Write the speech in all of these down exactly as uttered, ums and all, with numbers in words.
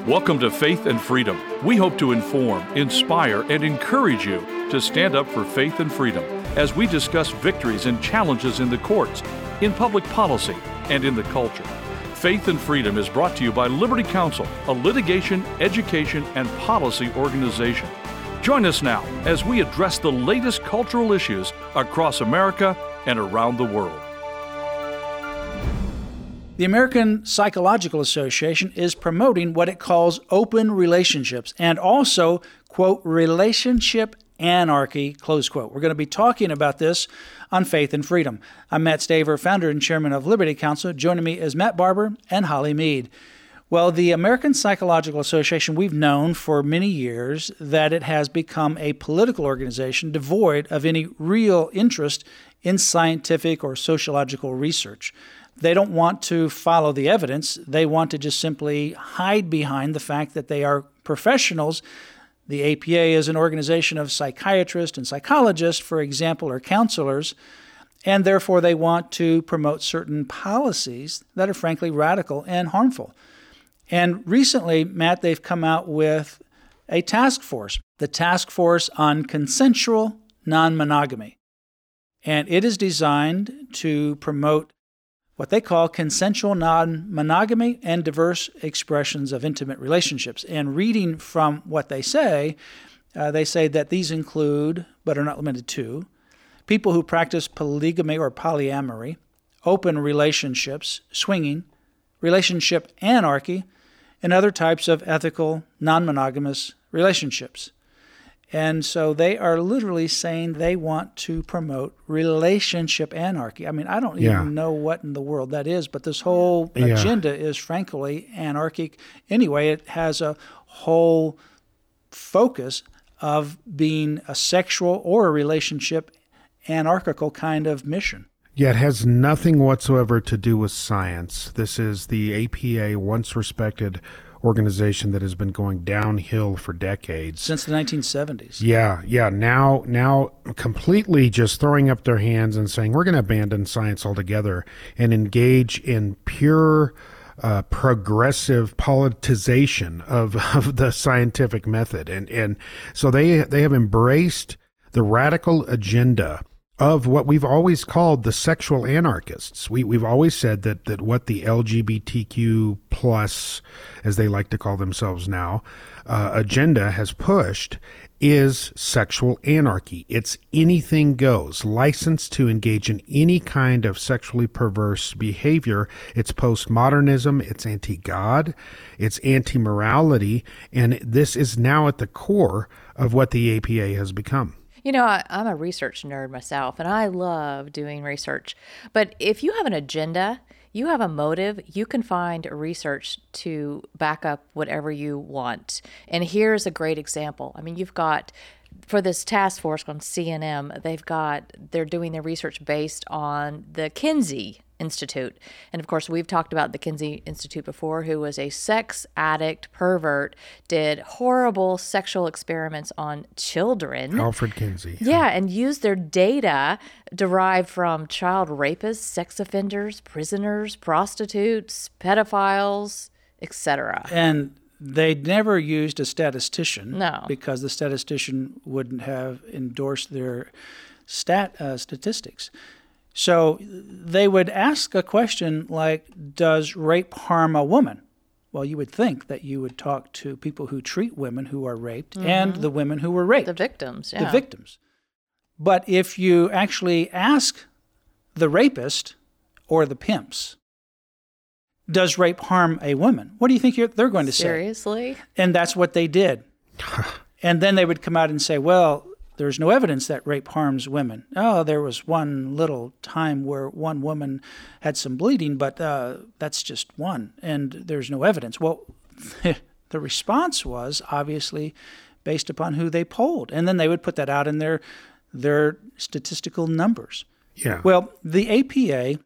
Welcome to Faith and Freedom. We hope to inform, inspire, and encourage you to stand up for faith and freedom as we discuss victories and challenges in the courts, in public policy, and in the culture. Faith and Freedom is brought to you by Liberty Counsel, a litigation, education, and policy organization. Join us now as we address the latest cultural issues across America and around the world. The American Psychological Association is promoting what it calls open relationships and also, quote, relationship anarchy, close quote. We're going to be talking about this on Faith and Freedom. I'm Matt Staver, founder and chairman of Liberty Counsel. Joining me is Matt Barber and Holly Mead. Well, the American Psychological Association, we've known for many years that it has become a political organization devoid of any real interest in scientific or sociological research. They don't want to follow the evidence. They want to just simply hide behind the fact that they are professionals. The A P A is an organization of psychiatrists and psychologists, for example, or counselors, and therefore they want to promote certain policies that are frankly radical and harmful. And recently, Matt, they've come out with a task force, the Task Force on Consensual Non-Monogamy. And it is designed to promote what they call consensual non-monogamy and diverse expressions of intimate relationships. And reading from what they say, uh, they say that these include, but are not limited to, people who practice polygamy or polyamory, open relationships, swinging, relationship anarchy, and other types of ethical non-monogamous relationships. And so they are literally saying they want to promote relationship anarchy. I mean, I don't yeah. even know what in the world that is, but this whole yeah. agenda is frankly anarchic. Anyway, it has a whole focus of being a sexual or a relationship anarchical kind of mission. Yeah, it has nothing whatsoever to do with science. This is the A P A, once respected organization that has been going downhill for decades. Since the nineteen seventies. Yeah, yeah. Now, now completely just throwing up their hands and saying, we're going to abandon science altogether and engage in pure uh, progressive politicization of, of the scientific method. And, and so they, they have embraced the radical agenda of what we've always called the sexual anarchists. We, we've always said that, that what the L G B T Q plus, as they like to call themselves now, uh, agenda has pushed is sexual anarchy. It's anything goes, licensed to engage in any kind of sexually perverse behavior. It's postmodernism, it's anti-God, it's anti-morality, and this is now at the core of what the A P A has become. You know, I, I'm a research nerd myself, and I love doing research. But if you have an agenda, you have a motive, you can find research to back up whatever you want. And here's a great example. I mean, you've got, for this task force on C N M, they've got, they're doing their research based on the Kinsey Institute. And of course, we've talked about the Kinsey Institute before, who was a sex addict, pervert, did horrible sexual experiments on children. Alfred Kinsey. Yeah, and used their data derived from child rapists, sex offenders, prisoners, prostitutes, pedophiles, et cetera. And they never used a statistician. No. Because the statistician wouldn't have endorsed their stat uh, statistics. So they would ask a question like, does rape harm a woman? Well, you would think that you would talk to people who treat women who are raped mm-hmm. and the women who were raped. The victims, yeah. The victims. But if you actually ask the rapist or the pimps, does rape harm a woman? What do you think you're, they're going to Seriously? say? Seriously? And that's what they did. And then they would come out and say, well, there's no evidence that rape harms women. Oh, there was one little time where one woman had some bleeding, but uh, that's just one, and there's no evidence. Well, the response was obviously based upon who they polled, and then they would put that out in their their statistical numbers. Yeah. Well, the A P A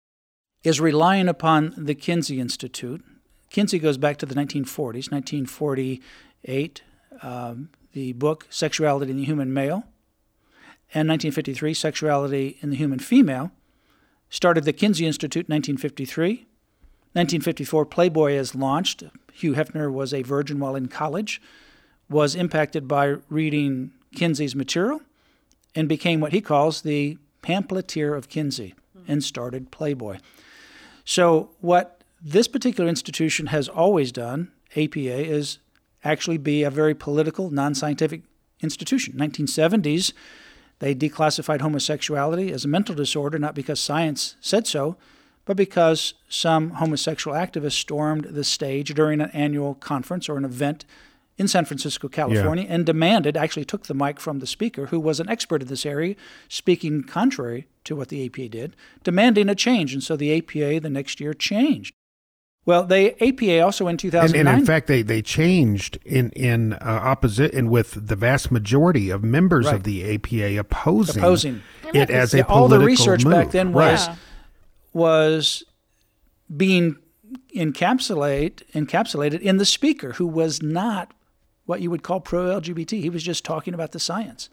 is relying upon the Kinsey Institute. Kinsey goes back to the nineteen forties, nineteen forty-eight. Um, the book Sexuality in the Human Male, and nineteen fifty-three, Sexuality in the Human Female. Started the Kinsey Institute in nineteen fifty-three. nineteen fifty-four, Playboy is launched, Hugh Hefner was a virgin while in college, was impacted by reading Kinsey's material, and became what he calls the pamphleteer of Kinsey, and started Playboy. So what this particular institution has always done, A P A, is actually be a very political, non-scientific institution. nineteen seventies, they declassified homosexuality as a mental disorder, not because science said so, but because some homosexual activists stormed the stage during an annual conference or an event in San Francisco, California, yeah. and demanded, actually took the mic from the speaker, who was an expert in this area, speaking contrary to what the A P A did, demanding a change. And so the A P A the next year changed. Well, the A P A also in two thousand nine... And, and in fact, they, they changed in, in uh, opposite, and with the vast majority of members right. of the A P A opposing, opposing. it yeah, as a yeah, political all the research move. back then was, right. was being encapsulate, encapsulated in the speaker, who was not what you would call pro-L G B T. He was just talking about the science.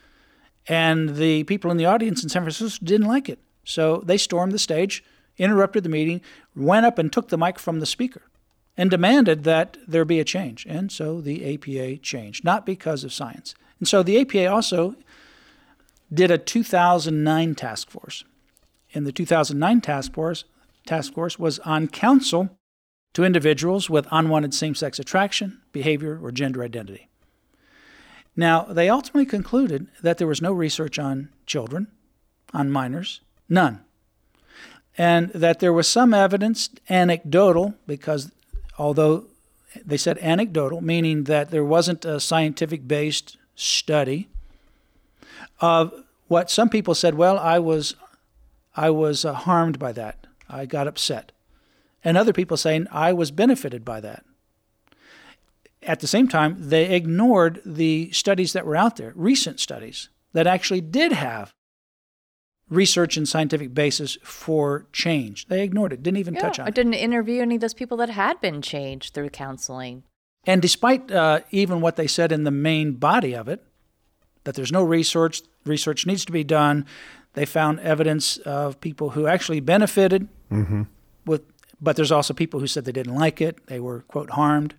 And the people in the audience in San Francisco didn't like it. So they stormed the stage, interrupted the meeting, went up and took the mic from the speaker, and demanded that there be a change. And so the A P A changed, not because of science. And so the A P A also did a two thousand nine task force. And the two thousand nine task force, task force was on counsel to individuals with unwanted same-sex attraction, behavior, or gender identity. Now, they ultimately concluded that there was no research on children, on minors, none. And that there was some evidence, anecdotal, because although they said anecdotal, meaning that there wasn't a scientific-based study of what some people said, well, I was, I was uh, harmed by that. I got upset. And other people saying, I was benefited by that. At the same time, they ignored the studies that were out there, recent studies, that actually did have research and scientific basis for change. They ignored it, didn't even yeah, touch on I it. didn't interview any of those people that had been changed through counseling. And despite uh, even what they said in the main body of it, that there's no research, research needs to be done, they found evidence of people who actually benefited mm-hmm. with. But there's also people who said they didn't like it. They were, quote, harmed.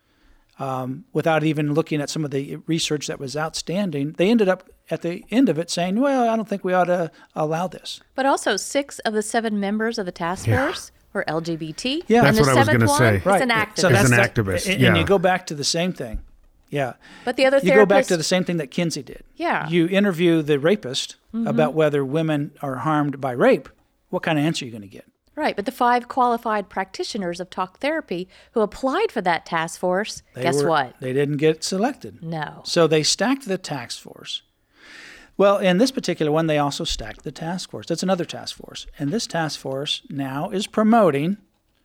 Um, without even looking at some of the research that was outstanding, they ended up at the end of it saying, well, I don't think we ought to allow this. But also six of the seven members of the task yeah. force were L G B T. Yeah. That's and the what I was seventh gonna one say. Right. is an activist. So As that's an the- activist, and, yeah. and you go back to the same thing. Yeah. But the other You go back therapists- to the same thing that Kinsey did. Yeah. You interview the rapist mm-hmm. about whether women are harmed by rape. What kind of answer are you going to get? Right, but the five qualified practitioners of talk therapy who applied for that task force, They guess were- what? They didn't get selected. No. So they stacked the task force. Well, in this particular one, they also stacked the task force. That's another task force. And this task force now is promoting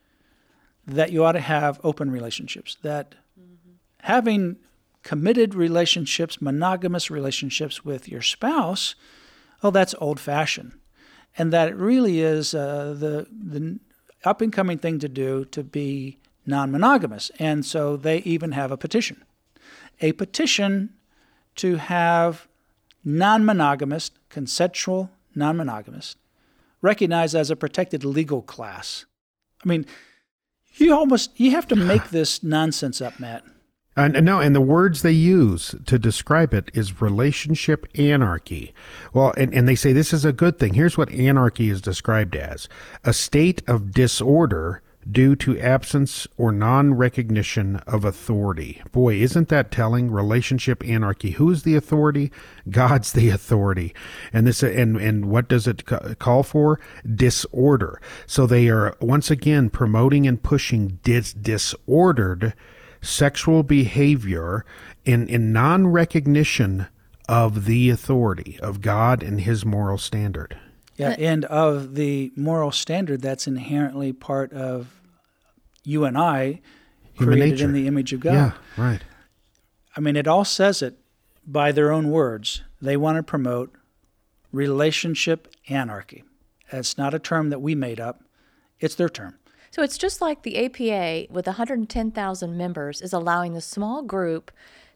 that you ought to have open relationships, that mm-hmm. having committed relationships, monogamous relationships with your spouse, oh, that's old-fashioned. And that it really is uh, the the up-and-coming thing to do to be non-monogamous. And so they even have a petition. A petition to have non-monogamous, consensual non-monogamous, recognized as a protected legal class. I mean, you almost, you have to make this nonsense up, Matt. Uh, no, and the words they use to describe it is relationship anarchy. Well, and, and they say this is a good thing. Here's what anarchy is described as: a state of disorder due to absence or non-recognition of authority. Boy, isn't that telling? Relationship anarchy. Who's the authority? God's the authority. And this, and, and what does it call for? Disorder. So they are once again promoting and pushing dis- disordered sexual behavior in, in non-recognition of the authority of God and his moral standard. Yeah, and of the moral standard that's inherently part of you and I, Human created nature. in the image of God. Yeah, right. I mean, it all says it by their own words. They want to promote relationship anarchy. It's not a term that we made up. It's their term. So it's just like the A P A with one hundred ten thousand members is allowing the small group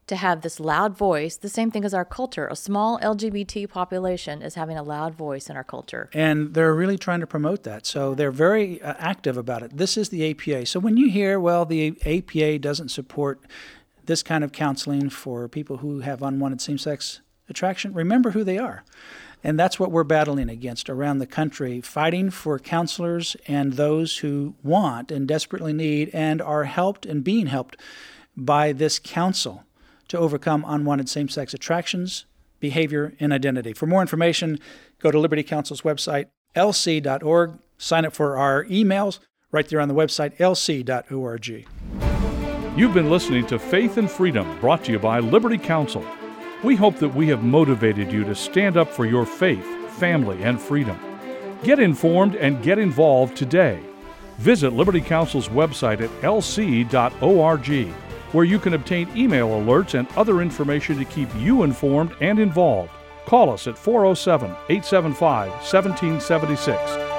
to have this loud voice, the same thing as our culture. A small L G B T population is having a loud voice in our culture. And they're really trying to promote that. So they're very uh, active about it. This is the A P A. So when you hear, well, the A P A doesn't support this kind of counseling for people who have unwanted same-sex attraction, remember who they are. And that's what we're battling against around the country, fighting for counselors and those who want and desperately need and are helped and being helped by this counsel to overcome unwanted same-sex attractions, behavior, and identity. For more information, go to Liberty Counsel's website, L C dot org. Sign up for our emails right there on the website, L C dot org. You've been listening to Faith and Freedom, brought to you by Liberty Counsel. We hope that we have motivated you to stand up for your faith, family, and freedom. Get informed and get involved today. Visit Liberty Counsel's website at L C dot org, where you can obtain email alerts and other information to keep you informed and involved. Call us at four oh seven, eight seven five, one seven seven six.